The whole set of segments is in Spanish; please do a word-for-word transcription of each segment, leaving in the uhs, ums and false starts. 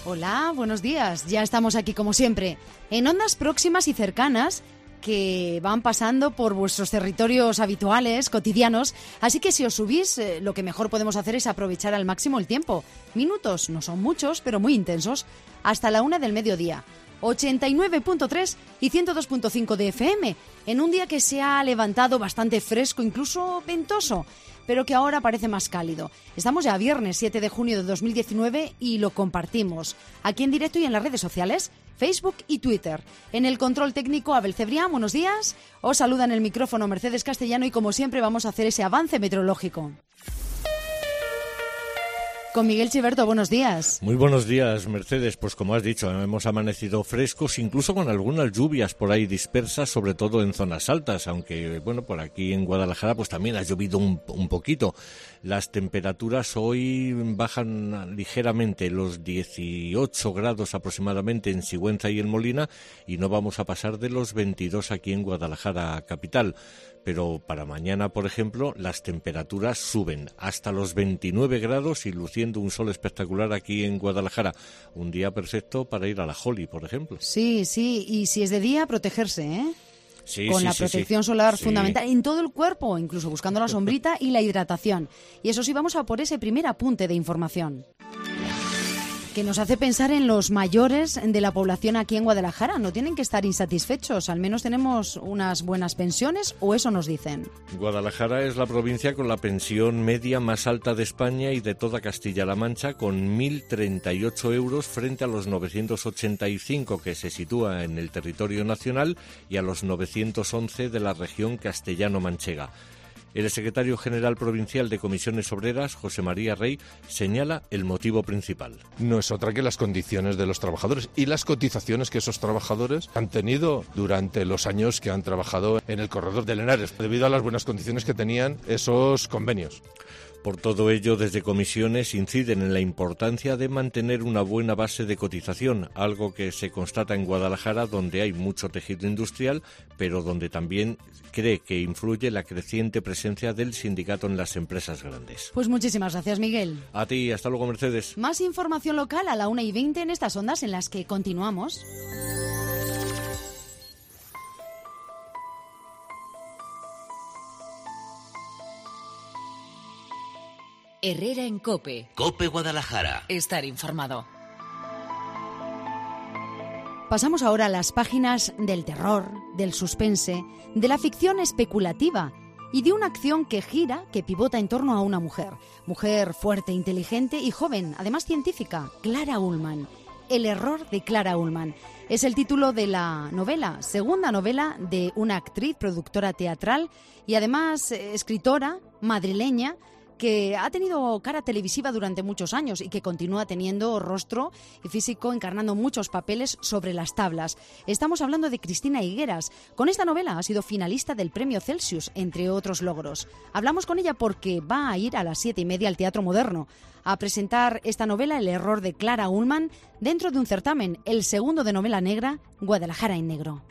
Hola, buenos días. Ya estamos aquí como siempre, en ondas próximas y cercanas que van pasando por vuestros territorios habituales, cotidianos. Así que si os subís, eh, lo que mejor podemos hacer es aprovechar al máximo el tiempo. Minutos, no son muchos, pero muy intensos, hasta la una del mediodía. ochenta y nueve punto tres y ciento dos punto cinco de F M, en un día que se ha levantado bastante fresco, incluso ventoso, pero que ahora parece más cálido. Estamos ya viernes siete de junio de dos mil diecinueve y lo compartimos aquí en directo y en las redes sociales, Facebook y Twitter. En el control técnico, Abel Cebrián, buenos días. Os saluda en el micrófono Mercedes Castellano y como siempre vamos a hacer ese avance meteorológico. Con Miguel Chiverto, buenos días. Muy buenos días, Mercedes. Pues como has dicho, hemos amanecido frescos, incluso con algunas lluvias por ahí dispersas, sobre todo en zonas altas, aunque, bueno, por aquí en Guadalajara pues también ha llovido un, un poquito. Las temperaturas hoy bajan ligeramente, los dieciocho grados aproximadamente en Sigüenza y en Molina, y no vamos a pasar de los veintidós aquí en Guadalajara capital. Pero para mañana, por ejemplo, las temperaturas suben hasta los veintinueve grados y luciendo un sol espectacular aquí en Guadalajara. Un día perfecto para ir a la Holly, por ejemplo. Sí, sí, y si es de día, protegerse, ¿eh? Sí, Con sí, la sí, protección sí. solar Sí. fundamental en todo el cuerpo, incluso buscando la sombrita y la hidratación. Y eso sí, vamos a por ese primer apunte de información que nos hace pensar en los mayores de la población aquí en Guadalajara. No tienen que estar insatisfechos, al menos tenemos unas buenas pensiones, o eso nos dicen. Guadalajara es la provincia con la pensión media más alta de España y de toda Castilla-La Mancha, con mil treinta y ocho euros frente a los novecientos ochenta y cinco que se sitúa en el territorio nacional y a los novecientos once de la región castellano-manchega. El secretario general provincial de Comisiones Obreras, José María Rey, señala el motivo principal. No es otra que las condiciones de los trabajadores y las cotizaciones que esos trabajadores han tenido durante los años que han trabajado en el corredor del Henares, debido a las buenas condiciones que tenían esos convenios. Por todo ello, desde Comisiones inciden en la importancia de mantener una buena base de cotización, algo que se constata en Guadalajara, donde hay mucho tejido industrial, pero donde también cree que influye la creciente presencia del sindicato en las empresas grandes. Pues muchísimas gracias, Miguel. A ti, hasta luego, Mercedes. Más información local a la una y veinte en estas ondas en las que continuamos. Herrera en COPE. COPE Guadalajara. Estar informado. Pasamos ahora a las páginas del terror, del suspense, de la ficción especulativa y de una acción que gira, que pivota en torno a una mujer. Mujer fuerte, inteligente y joven, además científica, Clara Ullman. El error de Clara Ullman. Es el título de la novela, segunda novela de una actriz, productora teatral y además eh, escritora madrileña, que ha tenido cara televisiva durante muchos años y que continúa teniendo rostro y físico encarnando muchos papeles sobre las tablas. Estamos hablando de Cristina Higueras. Con esta novela ha sido finalista del Premio Celsius, entre otros logros. Hablamos con ella porque va a ir a las siete y media al Teatro Moderno a presentar esta novela, El error de Clara Ullman, dentro de un certamen, el segundo de novela negra, Guadalajara en negro.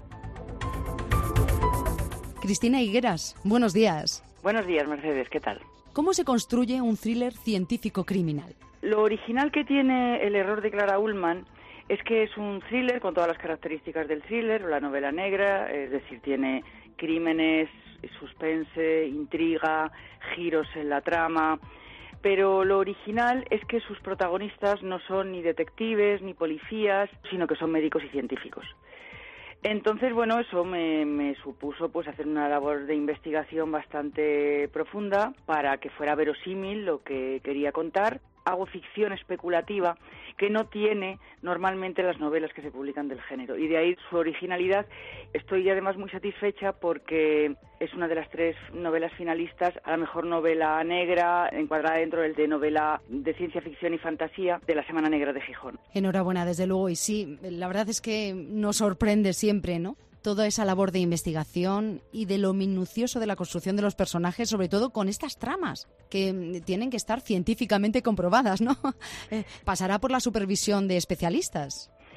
Cristina Higueras, buenos días. Buenos días, Mercedes, ¿qué tal? ¿Cómo se construye un thriller científico-criminal? Lo original que tiene El error de Clara Ullman es que es un thriller con todas las características del thriller o la novela negra, es decir, tiene crímenes, suspense, intriga, giros en la trama, pero lo original es que sus protagonistas no son ni detectives ni policías, sino que son médicos y científicos. Entonces, bueno, eso me, me supuso pues hacer una labor de investigación bastante profunda para que fuera verosímil lo que quería contar. Hago ficción especulativa que no tiene normalmente las novelas que se publican del género, y de ahí su originalidad. Estoy además muy satisfecha porque es una de las tres novelas finalistas a la mejor novela negra, encuadrada dentro del de novela de ciencia ficción y fantasía de la Semana Negra de Gijón. Enhorabuena, desde luego, y sí, la verdad es que nos sorprende siempre, ¿no?, toda esa labor de investigación y de lo minucioso de la construcción de los personajes, sobre todo con estas tramas que tienen que estar científicamente comprobadas, ¿no? Eh, pasará por la supervisión de especialistas.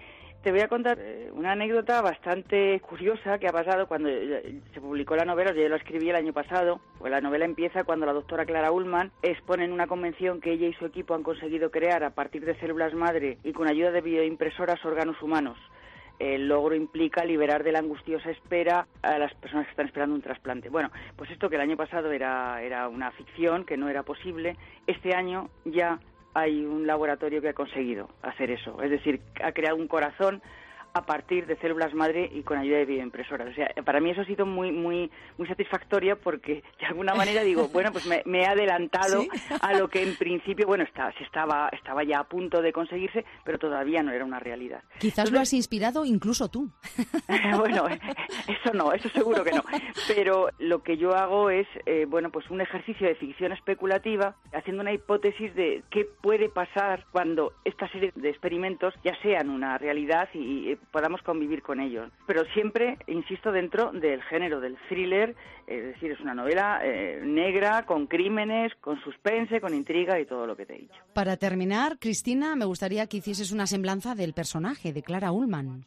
Te voy a contar una anécdota bastante curiosa que ha pasado cuando se publicó la novela. Yo la escribí el año pasado. Pues la novela empieza cuando la doctora Clara Ullman expone en una convención que ella y su equipo han conseguido crear a partir de células madre y con ayuda de bioimpresoras órganos humanos. El logro implica liberar de la angustiosa espera a las personas que están esperando un trasplante. Bueno, pues esto que el año pasado era, era una ficción, que no era posible, este año ya hay un laboratorio que ha conseguido hacer eso. Es decir, ha creado un corazón a partir de células madre y con ayuda de bioimpresoras. O sea, para mí eso ha sido muy muy muy satisfactoria porque de alguna manera digo, bueno, pues me, me he adelantado ¿Sí? a lo que en principio, bueno, está, se estaba estaba ya a punto de conseguirse, pero todavía no era una realidad. Quizás Entonces, lo has inspirado incluso tú. Bueno, eso no, eso seguro que no. Pero lo que yo hago es, eh, bueno, pues un ejercicio de ficción especulativa, haciendo una hipótesis de qué puede pasar cuando esta serie de experimentos ya sean una realidad y podamos convivir con ellos. Pero siempre, insisto, dentro del género del thriller, es decir, es una novela eh, negra, con crímenes, con suspense, con intriga y todo lo que te he dicho. Para terminar, Cristina, me gustaría que hicieses una semblanza del personaje de Clara Ullman.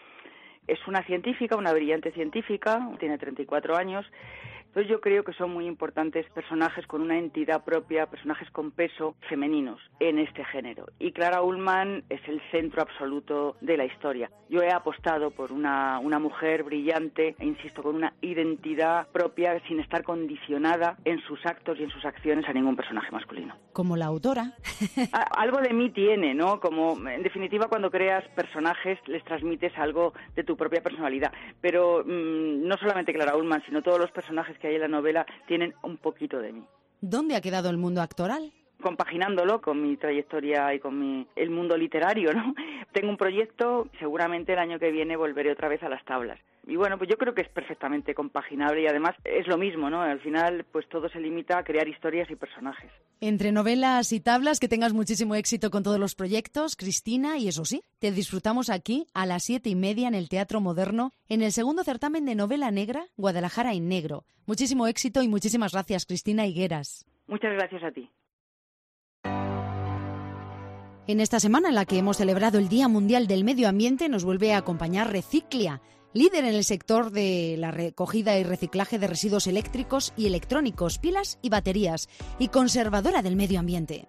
Es una científica, una brillante científica, tiene treinta y cuatro años. Entonces yo creo que son muy importantes personajes con una entidad propia, personajes con peso femeninos en este género. Y Clara Ullman es el centro absoluto de la historia. Yo he apostado por una, una mujer brillante, e insisto, con una identidad propia, sin estar condicionada en sus actos y en sus acciones a ningún personaje masculino. Como la autora. Algo de mí tiene, ¿no? Como, en definitiva, cuando creas personajes les transmites algo de tu propia personalidad. Pero mmm, no solamente Clara Ullman, sino todos los personajes que hay en la novela tienen un poquito de mí. ¿Dónde ha quedado el mundo actoral? Compaginándolo con mi trayectoria y con mi, el mundo literario, ¿no? Tengo un proyecto, seguramente el año que viene volveré otra vez a las tablas. Y bueno, pues yo creo que es perfectamente compaginable y además es lo mismo, ¿no? Al final, pues todo se limita a crear historias y personajes. Entre novelas y tablas, que tengas muchísimo éxito con todos los proyectos, Cristina, y eso sí, te disfrutamos aquí a las siete y media en el Teatro Moderno, en el segundo certamen de novela negra, Guadalajara en Negro. Muchísimo éxito y muchísimas gracias, Cristina Higueras. Muchas gracias a ti. En esta semana en la que hemos celebrado el Día Mundial del Medio Ambiente, nos vuelve a acompañar Reciclia, líder en el sector de la recogida y reciclaje de residuos eléctricos y electrónicos, pilas y baterías, y conservadora del medio ambiente.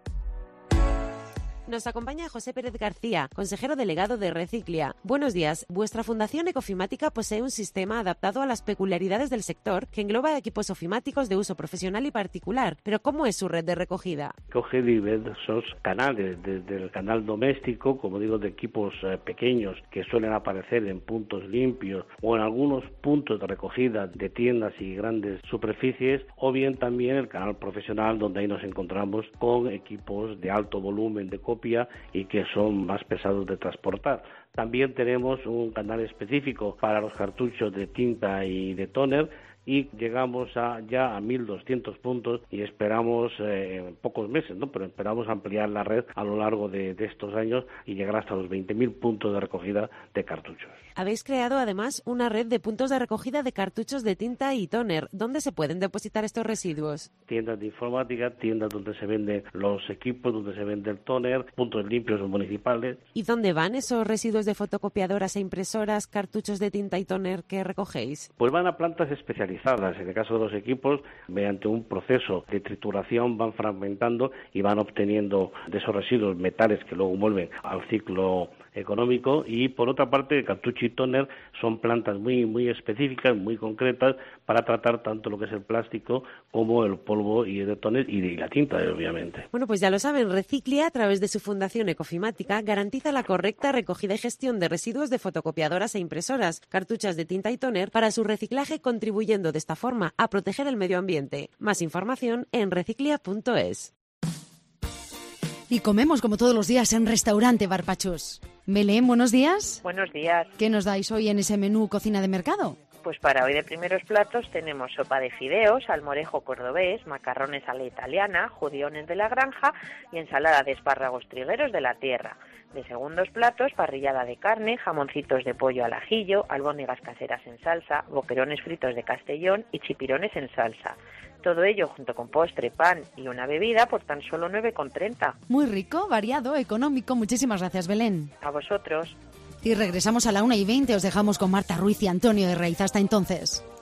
Nos acompaña José Pérez García, consejero delegado de Reciclia. Buenos días. Vuestra fundación Ecofimática posee un sistema adaptado a las peculiaridades del sector que engloba equipos ofimáticos de uso profesional y particular. Pero ¿cómo es su red de recogida? Coge diversos canales, desde el canal doméstico, como digo, de equipos eh, pequeños que suelen aparecer en puntos limpios o en algunos puntos de recogida de tiendas y grandes superficies, o bien también el canal profesional, donde ahí nos encontramos con equipos de alto volumen de copia y que son más pesados de transportar. También tenemos un canal específico para los cartuchos de tinta y de tóner y llegamos a, ya a mil doscientos puntos y esperamos eh, en pocos meses, ¿no? Pero esperamos ampliar la red a lo largo de, de estos años y llegar hasta los veinte mil puntos de recogida de cartuchos. Habéis creado además una red de puntos de recogida de cartuchos de tinta y tóner. ¿Dónde se pueden depositar estos residuos? Tiendas de informática, tiendas donde se venden los equipos, donde se vende el tóner, puntos limpios o municipales. ¿Y dónde van esos residuos de fotocopiadoras e impresoras, cartuchos de tinta y tóner que recogéis? Pues van a plantas especializadas. En el caso de los equipos, mediante un proceso de trituración van fragmentando y van obteniendo de esos residuos metales que luego vuelven al ciclo económico. Y por otra parte, el cartucho y tóner son plantas muy muy específicas, muy concretas para tratar tanto lo que es el plástico como el polvo y de tóner y de la tinta, obviamente. Bueno, pues ya lo saben, Reciclia, a través de su fundación Ecofimática, garantiza la correcta recogida y gestión de residuos de fotocopiadoras e impresoras, cartuchas de tinta y tóner para su reciclaje, contribuyendo de esta forma a proteger el medio ambiente. Más información en reciclia punto es. Y comemos como todos los días en Restaurante Barpachus. Belén, buenos días. Buenos días. ¿Qué nos dais hoy en ese menú cocina de mercado? Pues para hoy de primeros platos tenemos sopa de fideos, almorejo cordobés, macarrones a la italiana, judiones de la granja y ensalada de espárragos trigueros de la tierra. De segundos platos, parrillada de carne, jamoncitos de pollo al ajillo, albóndigas caseras en salsa, boquerones fritos de Castellón y chipirones en salsa. Todo ello junto con postre, pan y una bebida por tan solo nueve con treinta. Muy rico, variado, económico. Muchísimas gracias, Belén. A vosotros. Y regresamos a la una y veinte. Os dejamos con Marta Ruiz y Antonio de Reiz. Hasta entonces.